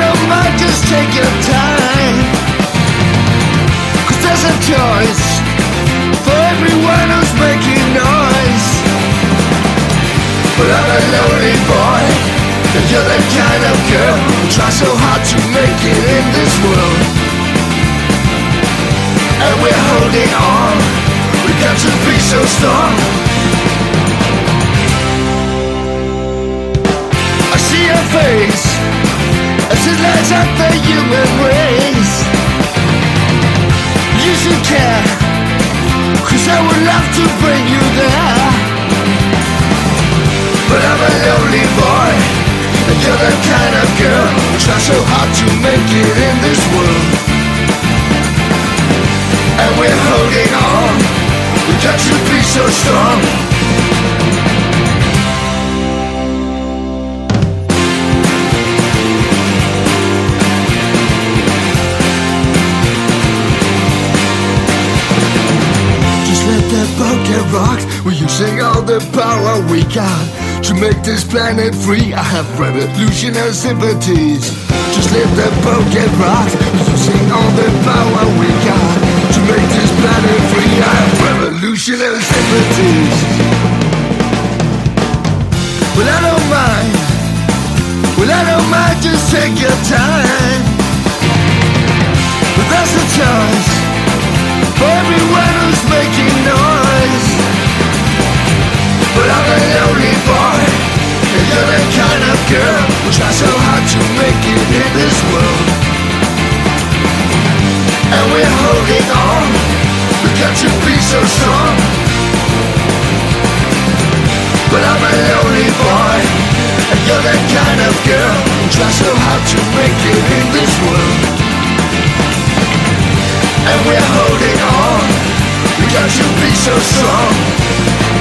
don't mind, just take your time. 'Cause there's a choice for everyone who's making noise. But I'm a lonely boy, and you're the kind of girl who tries so hard to make it in this world. And we're holding on, we got to be so strong. I see your face as it lights up the human race. You should care, 'cause I would love to bring you there. But I'm a lonely boy, and you're the kind of girl who tries so hard to make it in this world. And we're holding on, we got to be so strong. Just let that boat get rocked. We're using all the power we got to make this planet free. I have revolutionary sympathies. Just let that boat get rocked. We're using all the power we got to make this planet free. I have revolutionary sympathies. Well, I don't mind. Well, I don't mind, just take your time. But that's a choice for everyone who's making noise. But I'm a lonely boy, and you're the kind of girl who tries so hard to make it in this world. And we're holding on, we got to be so strong. But I'm a lonely boy, and you're the kind of girl who tries so hard to make it in this world. And we're holding on, we got to be so strong.